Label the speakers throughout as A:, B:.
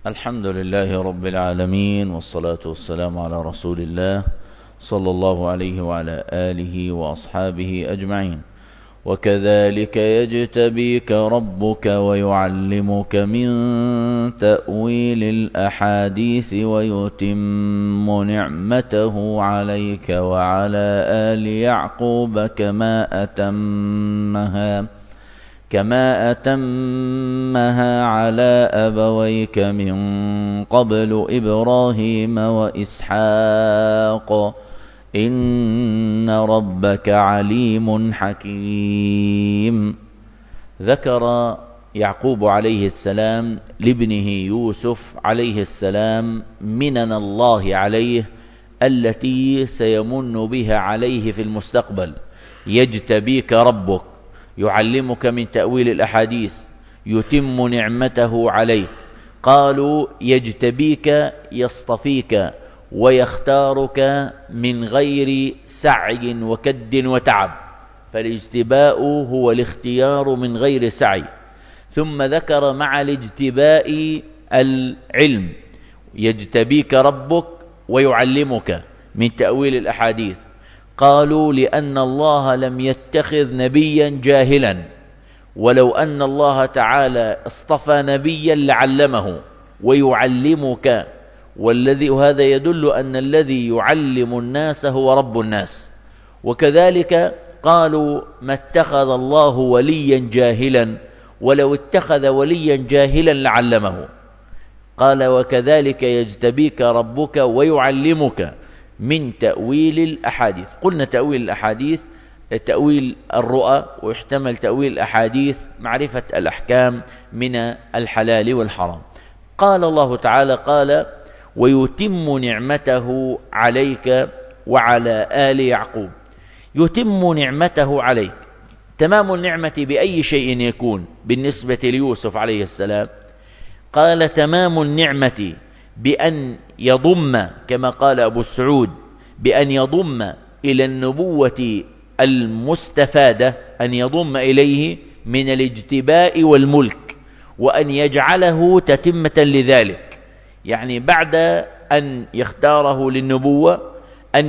A: الحمد لله رب العالمين، والصلاة والسلام على رسول الله صلى الله عليه وعلى آله وأصحابه أجمعين. وكذلك يجتبيك ربك ويعلمك من تأويل الأحاديث ويتم نعمته عليك وعلى آل يعقوب كما أتمها على أبويك من قبل إبراهيم وإسحاق إن ربك عليم حكيم. ذكر يعقوب عليه السلام لابنه يوسف عليه السلام منن الله عليه التي سيمن بها عليه في المستقبل. يجتبيك ربك، يعلمك من تأويل الأحاديث، يتم نعمته عليك. قالوا يجتبيك يصطفيك ويختارك من غير سعي وكد وتعب، فالاجتباء هو الاختيار من غير سعي. ثم ذكر مع الاجتباء العلم، يجتبيك ربك ويعلمك من تأويل الأحاديث. قالوا لأن الله لم يتخذ نبيا جاهلا، ولو أن الله تعالى اصطفى نبيا لعلمه ويعلمك، وهذا يدل أن الذي يعلم الناس هو رب الناس. وكذلك قالوا ما اتخذ الله وليا جاهلا، ولو اتخذ وليا جاهلا لعلمه. قال وكذلك يجتبيك ربك ويعلمك من تأويل الأحاديث. قلنا تأويل الأحاديث تأويل الرؤى، ويحتمل تأويل الأحاديث معرفة الأحكام من الحلال والحرام. قال الله تعالى قال ويتم نعمته عليك وعلى آل يعقوب. يتم نعمته عليك، تمام النعمة بأي شيء يكون بالنسبة ليوسف عليه السلام؟ قال تمام النعمة بأن يضم، كما قال أبو السعود، بأن يضم إلى النبوة المستفادة، أن يضم إليه من الاجتباء والملك، وأن يجعله تتمة لذلك. يعني بعد أن يختاره للنبوة أن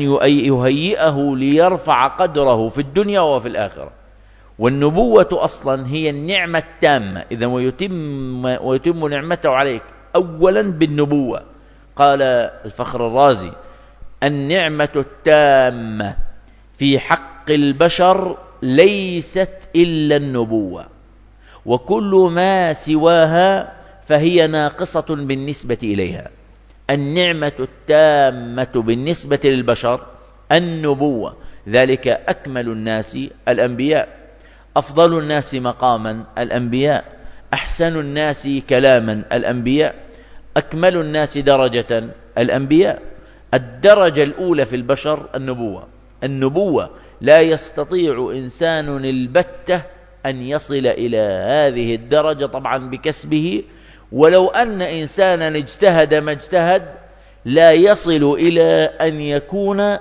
A: يهيئه ليرفع قدره في الدنيا وفي الآخرة. والنبوة أصلا هي النعمة التامة. إذن ويتم نعمته عليك أولا بالنبوة. قال الفخر الرازي النعمة التامة في حق البشر ليست إلا النبوة، وكل ما سواها فهي ناقصة بالنسبة إليها. النعمة التامة بالنسبة للبشر النبوة، ذلك أكمل الناس الأنبياء، أفضل الناس مقاما الأنبياء، أحسن الناس كلاما الأنبياء، أكمل الناس درجة الأنبياء. الدرجة الأولى في البشر النبوة لا يستطيع إنسان البتة أن يصل إلى هذه الدرجة طبعا بكسبه، ولو أن إنسانا اجتهد ما اجتهد لا يصل إلى أن يكون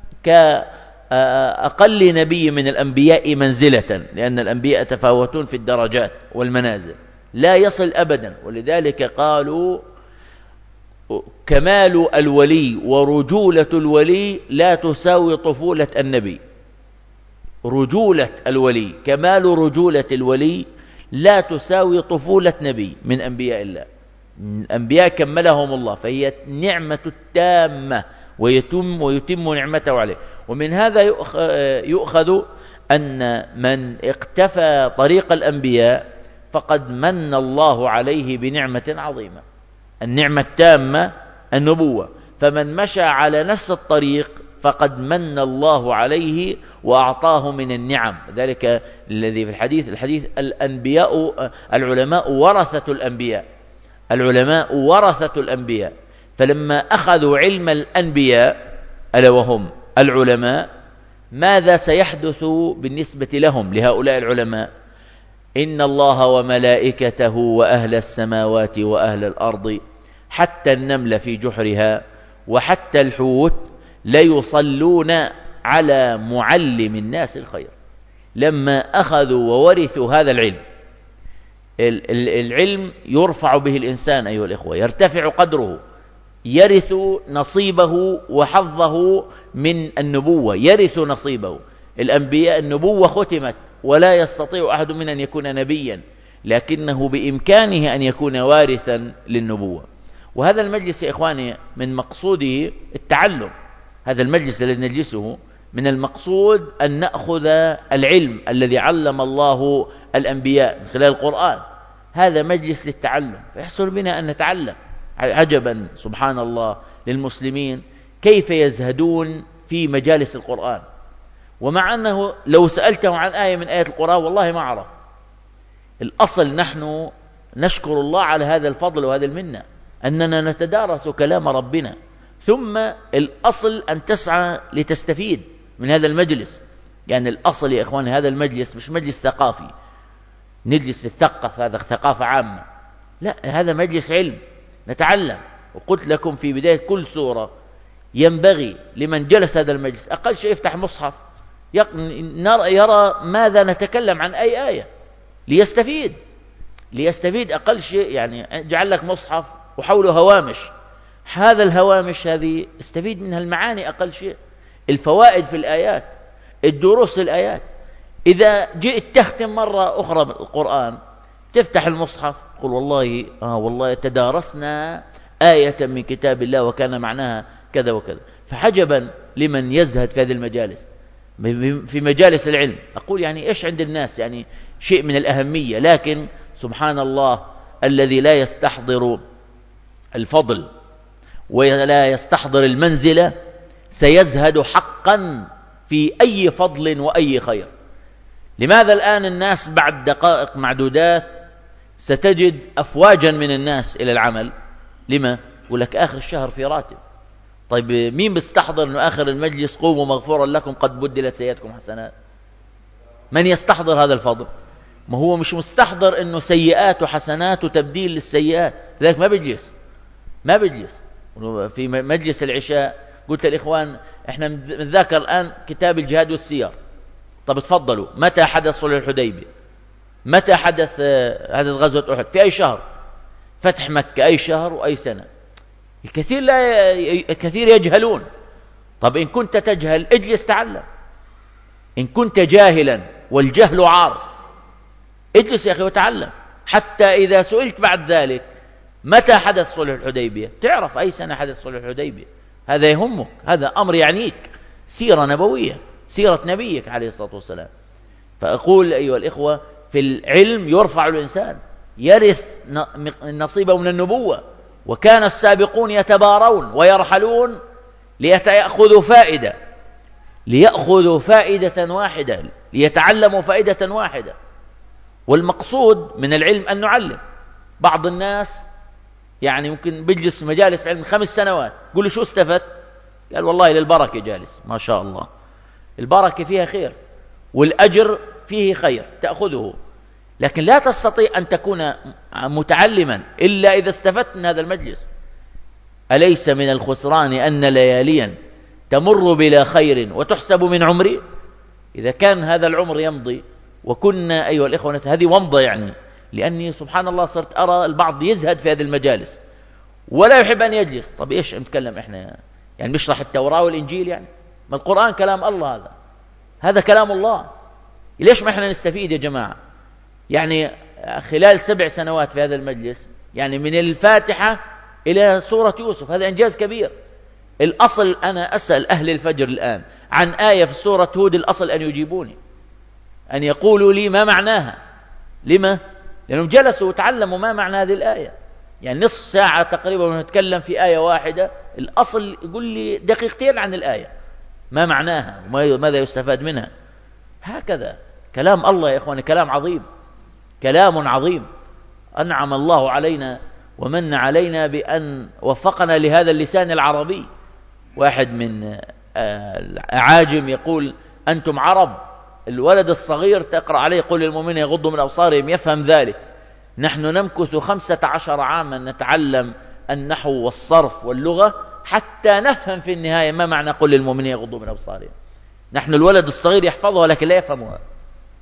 A: كأقل نبي من الأنبياء منزلة، لأن الأنبياء تفاوتون في الدرجات والمنازل، لا يصل أبدا. ولذلك قالوا كمال الولي ورجولة الولي لا تساوي طفولة النبي. رجولة الولي، كمال رجولة الولي لا تساوي طفولة نبي من أنبياء الله. الأنبياء كملهم الله، فهي نعمة التامة ويتم نعمته عليه. ومن هذا يؤخذ أن من اقتفى طريق الأنبياء فقد من الله عليه بنعمة عظيمة. النعمة التامة النبوة، فمن مشى على نفس الطريق فقد من الله عليه وأعطاه من النعم. ذلك الذي في الحديث العلماء ورثة الأنبياء. العلماء ورثة الأنبياء، فلما أخذوا علم الأنبياء ألا وهم العلماء، ماذا سيحدث بالنسبة لهم لهؤلاء العلماء؟ إن الله وملائكته وأهل السماوات وأهل الأرض حتى النمل في جحرها وحتى الحوت ليصلون على معلم الناس الخير. لما أخذوا وورثوا هذا العلم العلم يرفع به الإنسان أيها الإخوة، يرتفع قدره، يرث نصيبه وحظه من النبوة، يرث نصيبه. الأنبياء النبوة ختمت، ولا يستطيع أحد من أن يكون نبيا، لكنه بإمكانه أن يكون وارثا للنبوة. وهذا المجلس يا إخواني من مقصوده التعلم. هذا المجلس الذي نجلسه من المقصود أن نأخذ العلم الذي علم الله الأنبياء من خلال القرآن. هذا مجلس للتعلم، فيحصل بنا أن نتعلم. عجبا سبحان الله للمسلمين كيف يزهدون في مجالس القرآن، ومع أنه لو سألتهم عن آية من آيات القرآن والله ما أعرف. الأصل نحن نشكر الله على هذا الفضل وهذا المنة، أننا نتدارس كلام ربنا، ثم الأصل أن تسعى لتستفيد من هذا المجلس. يعني الأصل يا إخواني هذا المجلس مش مجلس ثقافي نجلس نتثقف، هذا ثقافة عامة، لا، هذا مجلس علم نتعلم. وقلت لكم في بداية كل سورة ينبغي لمن جلس هذا المجلس أقل شيء يفتح مصحف يرى ماذا نتكلم عن أي آية ليستفيد أقل شيء. يعني جعل لك مصحف وحوله هوامش، هذا الهوامش هذه استفيد منها المعاني أقل شيء، الفوائد في الآيات، الدروس في الآيات. إذا جئت تختم مرة أخرى القرآن تفتح المصحف قل والله تدارسنا آية من كتاب الله وكان معناها كذا وكذا. فحجبا لمن يزهد في هذه المجالس، في مجالس العلم. أقول يعني إيش عند الناس يعني شيء من الأهمية، لكن سبحان الله الذي لا يستحضر الفضل ولا يستحضر المنزلة سيزهد حقا في أي فضل وأي خير. لماذا الآن الناس بعد دقائق معدودات ستجد أفواجا من الناس إلى العمل؟ لما؟ يقول لك آخر الشهر في راتب. طيب مين بيستحضر أنه آخر المجلس قوموا مغفورا لكم قد بدلت سيئاتكم حسنات؟ من يستحضر هذا الفضل؟ ما هو مش مستحضر أنه سيئات وحسنات وتبديل للسيئات، لذلك ما بيجلس. في مجلس العشاء قلت الإخوان احنا نذاكر الآن كتاب الجهاد والسير. طب تفضلوا، متى حدث صلح الحديبية؟ متى حدث غزوة أحد؟ في أي شهر؟ فتح مكة أي شهر وأي سنة؟ الكثير يجهلون. طب إن كنت تجهل اجلس تعلم، إن كنت جاهلا والجهل عار اجلس يا أخي وتعلم، حتى إذا سئلت بعد ذلك متى حدث صلح الحديبية تعرف أي سنة حدث صلح الحديبية. هذا يهمك، هذا أمر يعنيك، سيرة نبوية، سيرة نبيك عليه الصلاة والسلام. فأقول أيها الإخوة في العلم يرفع الإنسان، يرث نصيبه من النبوة. وكان السابقون يتبارون ويرحلون ليأخذوا فائدة واحدة، ليتعلموا فائدة واحدة. والمقصود من العلم أن نعلم. بعض الناس يعني ممكن بيجلس مجالس علم 5 سنوات، قل له شو استفدت؟ قال والله للبركة جالس. ما شاء الله، البركة فيها خير والأجر فيه خير تأخذه، لكن لا تستطيع أن تكون متعلما إلا إذا استفدت من هذا المجلس. أليس من الخسران أن لياليا تمر بلا خير وتحسب من عمري؟ إذا كان هذا العمر يمضي وكنا أيها الإخوة هذه ومضة، يعني لأني سبحان الله صرت أرى البعض يزهد في هذه المجالس ولا يحب أن يجلس. طب إيش نتكلم إحنا؟ يعني نشرح التوراة والإنجيل؟ يعني ما القرآن كلام الله، هذا كلام الله. ليش ما إحنا نستفيد يا جماعة؟ يعني خلال 7 سنوات في هذا المجلس، يعني من الفاتحة إلى سورة يوسف، هذا إنجاز كبير. الأصل أنا أسأل أهل الفجر الآن عن آية في سورة هود، الأصل أن يجيبوني، أن يقولوا لي ما معناها. لما؟ لأنهم جلسوا وتعلموا ما معنى هذه الآية. يعني نصف ساعة تقريبا ونتكلم في آية واحدة، الأصل يقول لي دقيقتين عن الآية ما معناها وماذا يستفاد منها. هكذا كلام الله يا إخواني، كلام عظيم، كلام عظيم. أنعم الله علينا ومن علينا بأن وفقنا لهذا اللسان العربي. واحد من عاجم يقول أنتم عرب، الولد الصغير تقرأ عليه يقول للمؤمنين يغضوا من أبصارهم، يفهم ذلك. نحن نمكث 15 عاما نتعلم النحو والصرف واللغة حتى نفهم في النهاية ما معنى قل للمؤمنين يغضوا من أبصارهم. نحن الولد الصغير يحفظها لكن لا يفهمها،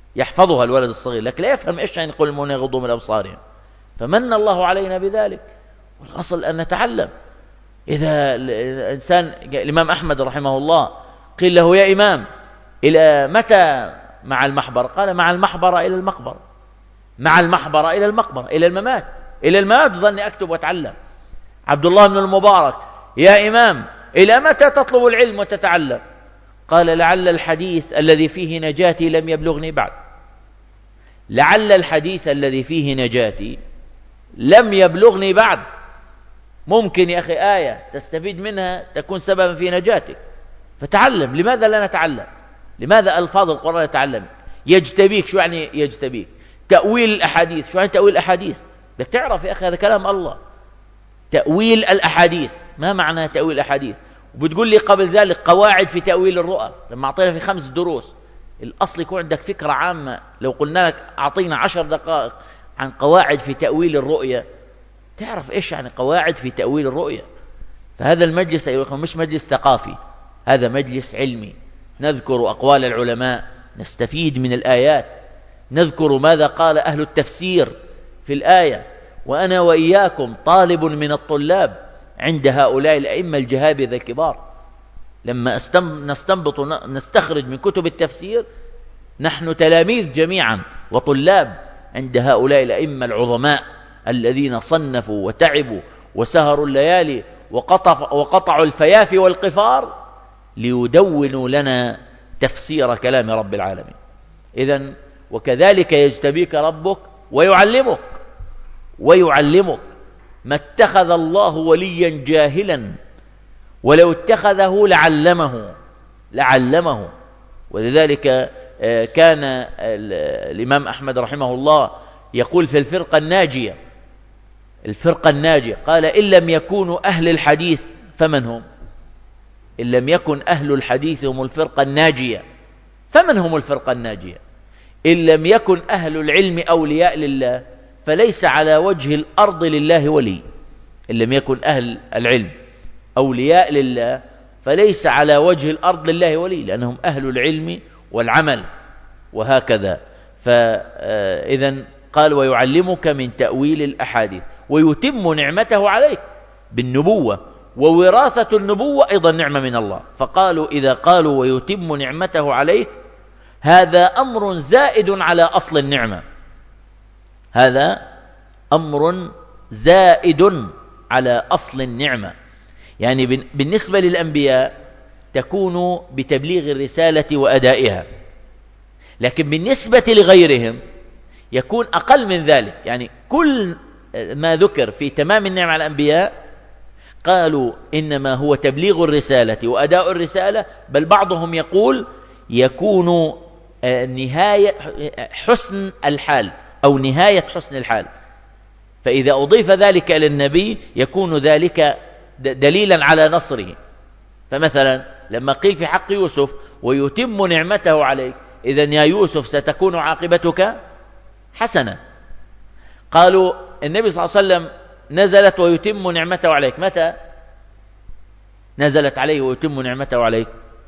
A: يحفظها الولد الصغير، لكن لا يفهم إيش يعني قل المؤمنين يغضوا من أبصارهم. فمن الله علينا بذلك، والأصل أن نتعلم. إذا الإنسان، الإمام أحمد رحمه الله قيل له يا إمام إلى متى مع المحبرة؟ قال مع المحبرة إلى المقبرة، مع المحبرة إلى المقبرة، إلى الممات، إلى الممات ظني أكتب وأتعلم. عبد الله بن المبارك يا إمام إلى متى تطلب العلم وتتعلم؟ قال لعل الحديث الذي فيه نجاتي لم يبلغني بعد، لعل الحديث الذي فيه نجاتي لم يبلغني بعد. ممكن يا أخي آية تستفيد منها تكون سببا في نجاتك، فتعلم. لماذا لا نتعلم؟ لماذا ألفاظ القرآن نتعلم؟ يجتبيك، شو يعني يجتبيك؟ تأويل الأحاديث، شو يعني تأويل الأحاديث؟ بدك تعرف يا أخي هذا كلام الله. تأويل الأحاديث، ما معنى تأويل الأحاديث؟ وبتقول لي قبل ذلك قواعد في تأويل الرؤى، لما أعطينا في 5 دروس. الأصل يكون عندك فكرة عامة. لو قلنا لك أعطينا 10 دقائق عن قواعد في تأويل الرؤية، تعرف إيش يعني قواعد في تأويل الرؤية. فهذا المجلس أيها الأخوة مش مجلس ثقافي، هذا مجلس علمي، نذكر أقوال العلماء، نستفيد من الآيات، نذكر ماذا قال أهل التفسير في الآية. وأنا وإياكم طالب من الطلاب عند هؤلاء الأئمة الجهابذة الكبار. لما نستنبط نستخرج من كتب التفسير، نحن تلاميذ جميعا وطلاب عند هؤلاء الأئمة العظماء الذين صنفوا وتعبوا وسهروا الليالي وقطعوا الفيافي والقفار ليدونوا لنا تفسير كلام رب العالمين. إذن وكذلك يجتبيك ربك ويعلمك. ما اتخذ الله وليا جاهلا، ولو اتخذه لعلمه. ولذلك كان الإمام أحمد رحمه الله يقول في الفرقة الناجية قال إن لم يكونوا أهل الحديث فمن هم؟ إن لم يكن أهل الحديث هم الفرقة الناجية، فمن هم الفرقة الناجية؟ إن لم يكن أهل العلم أولياء لله فليس على وجه الأرض لله ولي. إن لم يكن أهل العلم أولياء لله فليس على وجه الأرض لله ولي، لأنهم أهل العلم والعمل وهكذا. فإذن قال ويعلمك من تأويل الأحاديث ويتم نعمته عليك بالنبوة، ووراثة النبوة أيضا نعمة من الله. فقالوا إذا قالوا ويتم نعمته عليك، هذا أمر زائد على أصل النعمة، هذا أمر زائد على أصل النعمة. يعني بالنسبة للأنبياء تكون بتبليغ الرسالة وأدائها، لكن بالنسبة لغيرهم يكون أقل من ذلك. يعني كل ما ذكر في تمام النعمة على الأنبياء قالوا إنما هو تبليغ الرسالة وأداء الرسالة، بل بعضهم يقول يكون نهاية حسن الحال أو نهاية حسن الحال. فإذا أضيف ذلك إلى النبي يكون ذلك دليلا على نصره. فمثلا لما قيل في حق يوسف ويتم نعمته عليك، إذن يا يوسف ستكون عاقبتك حسنة. قالوا النبي صلى الله عليه وسلم نزلت ويتم نعمته عليك، متى نزلت عليه ويتم نعمته عليك؟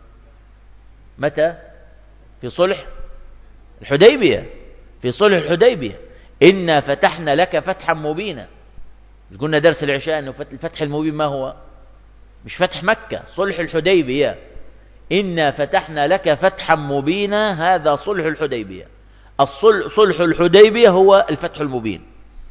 A: متى؟ في صلح الحديبية. في صلح الحديبية إنا فتحنا لك فتحا مبينا. قلنا درس العشاء أنه الفتح المبين ما هو؟ مش فتح مكة، صلح الحديبية. إنا فتحنا لك فتحا مبينا، هذا صلح الحديبية. صلح الحديبية هو الفتح المبين،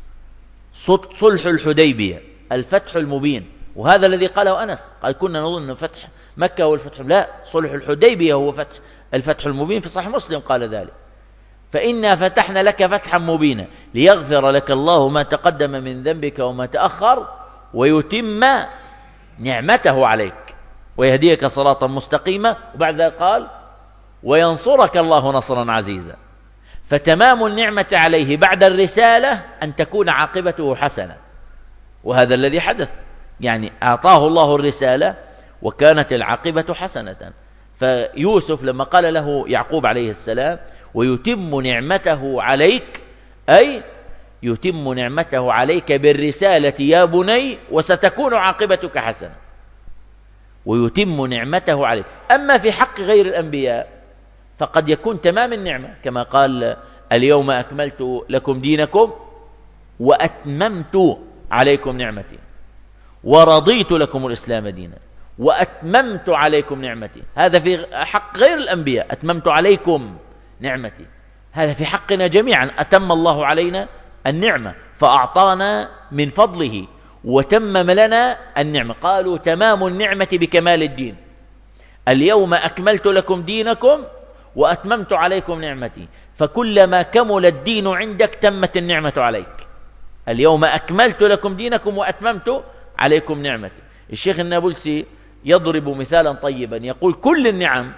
A: صلح الحديبية الفتح المبين. وهذا الذي قاله أنس، قال كنا نظن أن فتح مكة هو الفتح، لا، صلح الحديبية هو الفتح المبين. في صحيح مسلم قال ذلك. فإنا فتحنا لك فتحا مبينا ليغفر لك الله ما تقدم من ذنبك وما تأخر ويتم نعمته عليك ويهديك صراطا مستقيما. وبعد ذلك قال وينصرك الله نصرا عزيزا. فتمام النعمة عليه بعد الرسالة أن تكون عاقبته حسنة، وهذا الذي حدث. يعني أعطاه الله الرسالة وكانت العاقبة حسنة. فيوسف لما قال له يعقوب عليه السلام ويتم نعمته عليك، أي يتم نعمته عليك بالرسالة يا بني وستكون عاقبتك حسنة، ويتم نعمته عليك. أما في حق غير الأنبياء فقد يكون تمام النعمة كما قال اليوم أكملت لكم دينكم وأتممت عليكم نعمتي ورضيت لكم الإسلام دينا وأتممت عليكم نعمتي. هذا في حق غير الأنبياء، أتممت عليكم نعمتي. هذا في حقنا جميعا، أتم الله علينا النعمة فأعطانا من فضله وتمم لنا النعمة. قالوا تمام النعمة بكمال الدين، اليوم أكملت لكم دينكم وأتممت عليكم نعمتي. فكلما كمل الدين عندك تمت النعمة عليك. اليوم أكملت لكم دينكم وأتممت عليكم نعمتي. الشيخ النابلسي يضرب مثالا طيبا، يقول كل النعم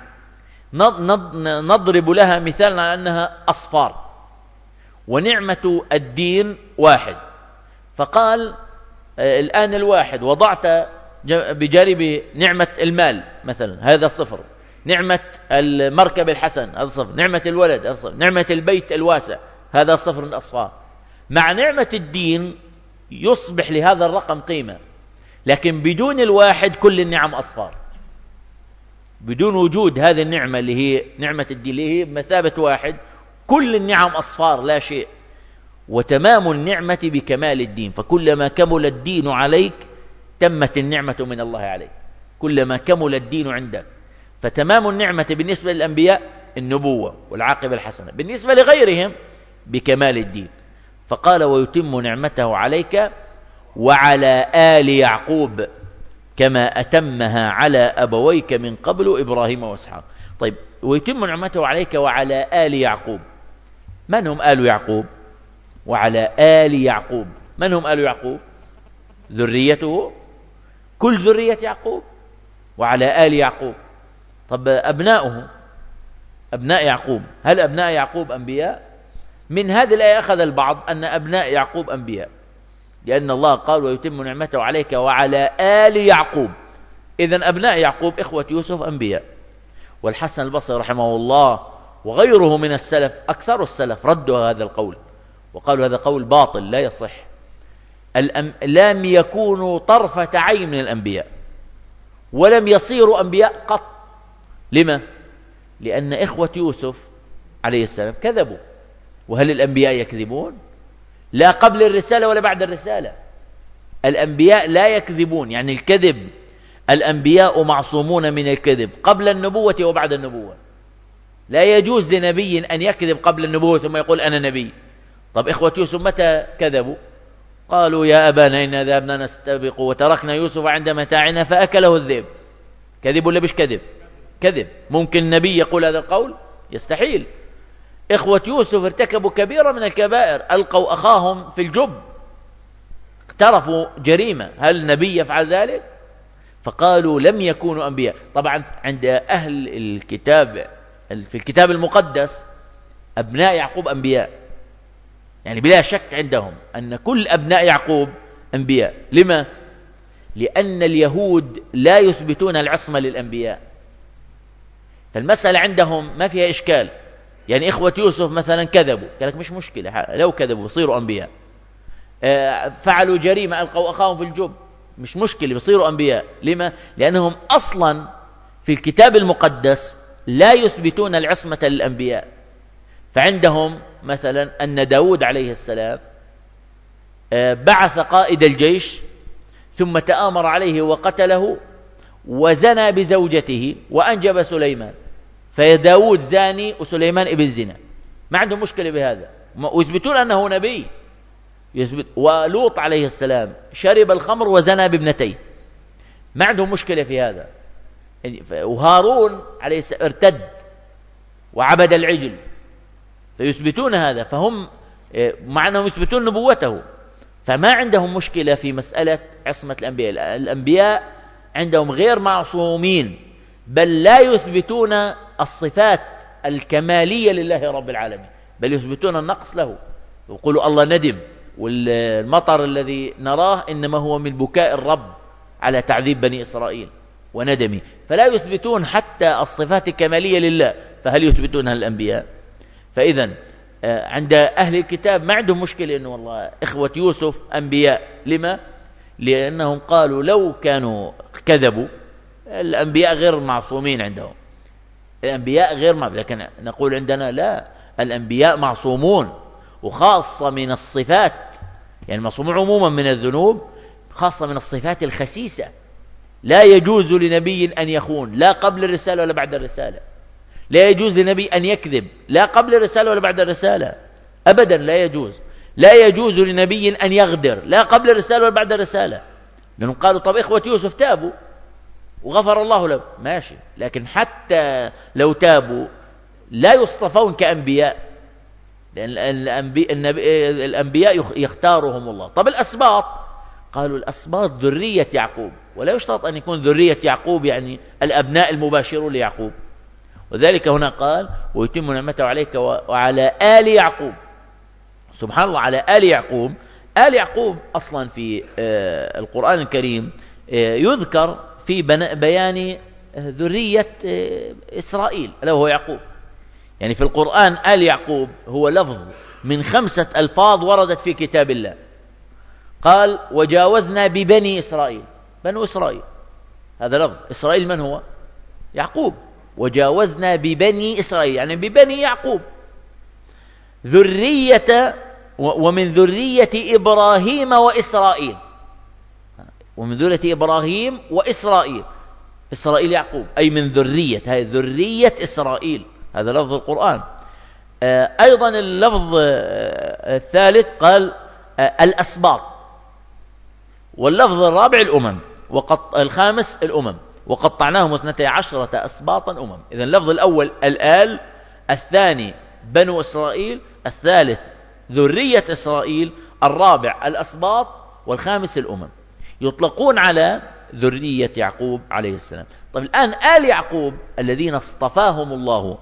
A: نضرب لها مثالا على أنها أصفار، ونعمة الدين واحد. فقال الآن الواحد وضعت بجانب نعمة المال مثلا، هذا صفر. نعمة المركب الحسن هذا صفر. نعمة الولد هذا صفر. نعمة البيت الواسع هذا صفر من الأصفار. مع نعمة الدين يصبح لهذا الرقم قيمة، لكن بدون الواحد كل النعم أصفار. بدون وجود هذه النعمة اللي هي نعمة الدين اللي هي بمثابة واحد، كل النعم أصفار لا شيء. وتمام النعمة بكمال الدين، فكلما كمل الدين عليك تمت النعمة من الله عليك، كلما كمل الدين عندك. فتمام النعمة بالنسبة للأنبياء النبوة والعاقبة الحسنة، بالنسبة لغيرهم بكمال الدين. فقال ويتم نعمته عليك وعلى آل يعقوب كما أتمها على أبويك من قبل إبراهيم وإسحاق. طيب، ويتم نعمته عليك وعلى آل يعقوب. من هم آل يعقوب؟ وعلى آل يعقوب، من هم آل يعقوب؟ ذريته، كل ذرية يعقوب. وعلى آل يعقوب. طب أبناؤه، أبناء يعقوب، هل أبناء يعقوب أنبياء؟ من هذه الآية أخذ البعض أن أبناء يعقوب أنبياء، لأن الله قال ويتم نعمته عليك وعلى آل يعقوب. إذن أبناء يعقوب إخوة يوسف أنبياء. والحسن البصري رحمه الله وغيره من السلف، أكثر السلف ردوا هذا القول وقالوا هذا قول باطل لا يصح. لم يكونوا طرفة عين من الأنبياء ولم يصيروا أنبياء قط. لما؟ لأن إخوة يوسف عليه السلام كذبوا. وهل الأنبياء يكذبون؟ لا قبل الرسالة ولا بعد الرسالة. الأنبياء لا يكذبون، يعني الكذب، الأنبياء معصومون من الكذب قبل النبوة وبعد النبوة. لا يجوز لنبي أن يكذب قبل النبوة ثم يقول أنا نبي. طب إخوة يوسف متى كذبوا؟ قالوا يا أبانا إنا ذهبنا نستبق وتركنا يوسف عند متاعنا فأكله الذئب. كذب ولا مش كذب؟ كذب. ممكن نبي يقول هذا القول؟ يستحيل. إخوة يوسف ارتكبوا كبيرة من الكبائر، ألقوا أخاهم في الجب، اقترفوا جريمة. هل نبي يفعل ذلك؟ فقالوا لم يكونوا أنبياء. طبعا عند أهل الكتاب في الكتاب المقدس أبناء يعقوب أنبياء، يعني بلا شك عندهم أن كل أبناء يعقوب أنبياء. لما؟ لأن اليهود لا يثبتون العصمة للأنبياء، فالمسألة عندهم ما فيها إشكال. يعني إخوة يوسف مثلا كذبوا، قال لك مش مشكلة، لو كذبوا يصيروا أنبياء. فعلوا جريمة ألقوا أخاهم في الجب، مش مشكلة يصيروا أنبياء. لما؟ لأنهم أصلا في الكتاب المقدس لا يثبتون العصمة للأنبياء. فعندهم مثلا أن داود عليه السلام بعث قائد الجيش ثم تآمر عليه وقتله وزنى بزوجته وأنجب سليمان، فداود زاني وسليمان ابن زنا، ما عندهم مشكلة بهذا ويثبتون أنه نبي. ولوط عليه السلام شرب الخمر وزنى بابنتيه، ما عندهم مشكلة في هذا. وهارون عليه السلام ارتد وعبد العجل، فيثبتون هذا، فهم مع أنهم يثبتون نبوته، فما عندهم مشكلة في مسألة عصمة الأنبياء. الأنبياء عندهم غير معصومين، بل لا يثبتون الصفات الكمالية لله رب العالمين، بل يثبتون النقص له. يقولوا الله ندم، والمطر الذي نراه إنما هو من بكاء الرب على تعذيب بني إسرائيل وندمه، فلا يثبتون حتى الصفات الكمالية لله، فهل يثبتونها الأنبياء؟ فإذا عند أهل الكتاب ما عندهم مشكلة إنه والله إخوة يوسف أنبياء. لما؟ لأنهم قالوا لو كانوا كذبوا، الأنبياء غير معصومين عندهم. الأنبياء غير معصومون، لكن نقول عندنا لا، الأنبياء معصومون، وخاصة من الصفات، يعني معصومون عموما من الذنوب، خاصة من الصفات الخسيسة. لا يجوز لنبي أن يخون، لا قبل الرسالة ولا بعد الرسالة. لا يجوز لنبي أن يكذب، لا قبل الرسالة ولا بعد الرسالة، أبدا لا يجوز. لا يجوز لنبي أن يغدر، لا قبل الرسالة ولا بعد الرسالة، لأنهم قالوا طب إخوة يوسف تابوا وغفر الله له، ماشي، لكن حتى لو تابوا لا يصطفون كأنبياء، لأن الأنبياء يختارهم الله. طب الأسباط، قالوا الأسباط ذرية يعقوب، ولا يشترط أن يكون ذرية يعقوب يعني الأبناء المباشرون ليعقوب، وذلك هنا قال ويتم نعمته عليك وعلى آل يعقوب. سبحان الله، على آل يعقوب. آل يعقوب أصلا في القرآن الكريم يذكر في بيان ذرية إسرائيل ألا وهو يعقوب. يعني في القرآن آل يعقوب هو لفظ من 5 ألفاظ وردت في كتاب الله. قال وجاوزنا ببني إسرائيل، بنو إسرائيل، هذا لفظ. إسرائيل من هو؟ يعقوب. وجاوزنا ببني إسرائيل يعني ببني يعقوب، ذرية، ومن ذرية إبراهيم وإسرائيل، ومن ذرية إبراهيم وإسرائيل. إسرائيل يعقوب أي من ذرية، هذه ذرية إسرائيل، هذا لفظ القرآن. أيضا اللفظ الثالث قال الأسباط، واللفظ الرابع الأمم، الخامس الأمم، وقطعناهم 12 أسباطا أمم. إذن اللفظ الأول الآل، الثاني بنو إسرائيل، الثالث ذرية إسرائيل، الرابع الأسباط، والخامس الأمم. يطلقون على ذرية يعقوب عليه السلام. طيب الآن آل يعقوب الذين اصطفاهم الله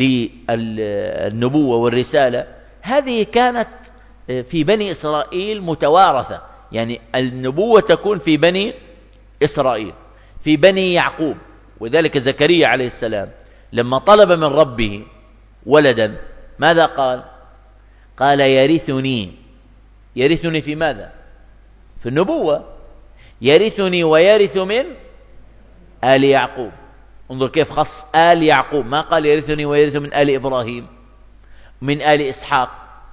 A: للنبوة والرسالة، هذه كانت في بني إسرائيل متوارثة، يعني النبوة تكون في بني إسرائيل، في بني يعقوب. وذلك زكريا عليه السلام لما طلب من ربه ولدا ماذا قال؟ قال يرثني. يرثني في ماذا؟ في النبوة. يرثني ويرث من آل يعقوب. انظر كيف خص آل يعقوب، ما قال يرثني ويرث من آل إبراهيم، من آل إسحاق،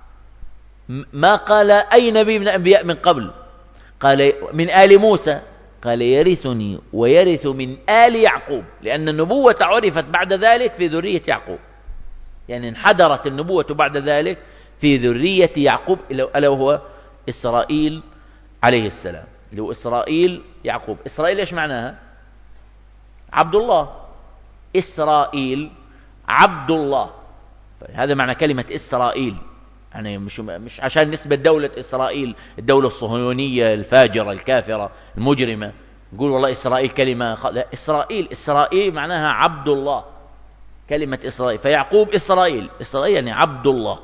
A: ما قال أي نبي من الأنبياء من قبل، قال من آل موسى، قال يرثني ويرث من آل يعقوب، لأن النبوة عرفت بعد ذلك في ذرية يعقوب، يعني انحدرت النبوة بعد ذلك في ذرية يعقوب ألا وهو إسرائيل عليه السلام، اللي هو إسرائيل يعقوب. إسرائيل إيش معناها؟ عبد الله. إسرائيل عبد الله، هذا معنى كلمة إسرائيل، يعني مش عشان نسبة دولة إسرائيل الدولة الصهيونية الفاجرة الكافرة المجرمة نقول والله إسرائيل كلمة، لا، إسرائيل معناها عبد الله، كلمة إسرائيل. فيعقوب إسرائيل، إسرائيل يعني عبد الله.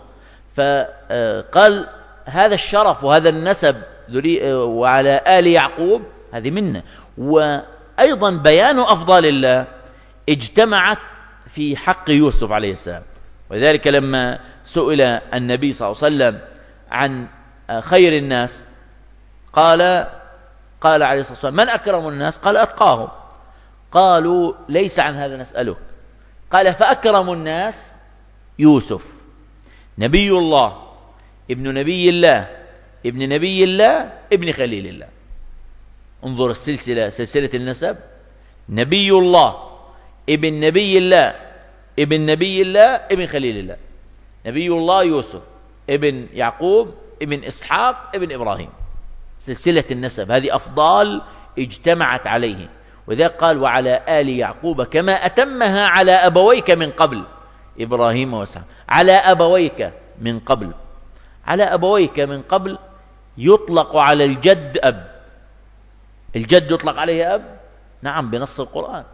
A: فقال هذا الشرف وهذا النسب وعلى آل يعقوب هذه منه. وأيضا بيان أفضال الله اجتمعت في حق يوسف عليه السلام. ولذلك لما سئل النبي صلى الله عليه وسلم عن خير الناس قال عليه الصلاة والسلام من أكرم الناس؟ قال أتقاهم. قالوا ليس عن هذا نسألك. قال فأكرم الناس يوسف، نبي الله، ابن نبي الله، ابن نبي الله، ابن خليل الله. انظر السلسلة، سلسلة النسب، نبي الله، ابن نبي الله، ابن نبي الله، ابن خليل الله. نبي الله يوسف، ابن يعقوب، ابن إسحاق، ابن إبراهيم. سلسلة النسب هذه أفضال اجتمعت عليه. وذلك قال وعلى آل يعقوب كما أتمها على أبويك من قبل، إبراهيم وإسحاق. على أبويك من قبل، على أبويك من قبل يطلق على الجد أب. الجد يطلق عليه أب، نعم، بنص القرآن.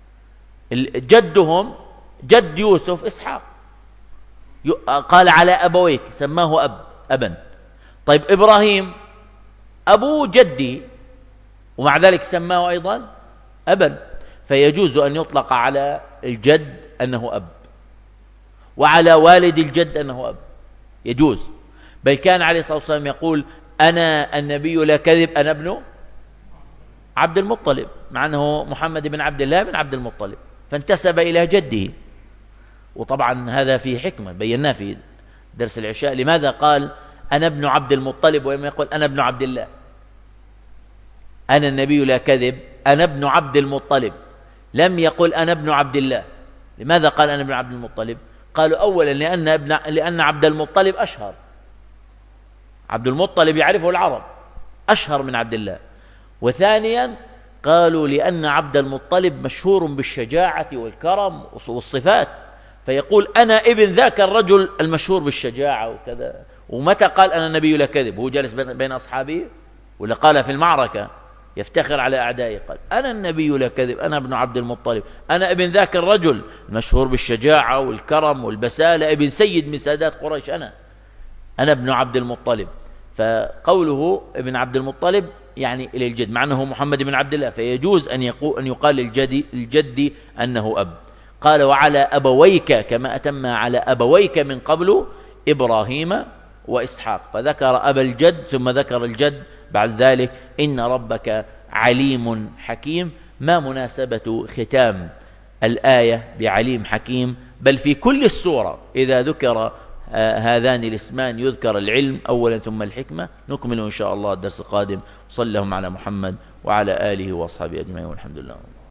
A: جدهم جد يوسف إسحاق، قال على أبويك، سماه أبا. طيب إبراهيم أبو جدي، ومع ذلك سماه أيضا أبا. فيجوز أن يطلق على الجد أنه أب، وعلى والد الجد أنه أب، يجوز. بل كان عليه الصلاة والسلام يقول أنا النبي لا كذب، أنا ابن عبد المطلب، مع أنه محمد بن عبد الله بن عبد المطلب، فانتسب إلى جده. وطبعا هذا فيه حكمة بيناه في درس العشاء. لماذا قال أنا ابن عبد المطلب ولم يقل أنا ابن عبد الله؟ أنا النبي لا كذب، أنا ابن عبد المطلب، لم يقل أنا ابن عبد الله. لماذا قال أنا ابن عبد المطلب؟ قالوا أولا لأن عبد المطلب أشهر، عبد المطلب يعرفه العرب أشهر من عبد الله. وثانيا قالوا لأن عبد المطلب مشهور بالشجاعة والكرم والصفات، فيقول أنا ابن ذاك الرجل المشهور بالشجاعة وكذا. ومتى قال أنا النبي لا كذب؟ هو جالس بين أصحابه ولا قال في المعركة يفتخر على أعدائه؟ قال أنا النبي لا كذب، أنا ابن عبد المطلب، أنا ابن ذاك الرجل المشهور بالشجاعة والكرم والبسالة، ابن سيد من سادات قريش، أنا ابن عبد المطلب. فقوله ابن عبد المطلب يعني إلى الجد، مع أنه محمد بن عبد الله، فيجوز أن يقال الجد أنه أب. قال وعلى أبويك كما أتم على أبويك من قبل إبراهيم وإسحاق، فذكر أبا الجد ثم ذكر الجد بعد ذلك. إن ربك عليم حكيم. ما مناسبة ختام الآية بعليم حكيم؟ بل في كل السورة إذا ذكر هذان الاسمان يذكر العلم أولا ثم الحكمة. نكمل إن شاء الله الدرس القادم. صلى اللهم على محمد وعلى آله وأصحابه أجمعين والحمد لله.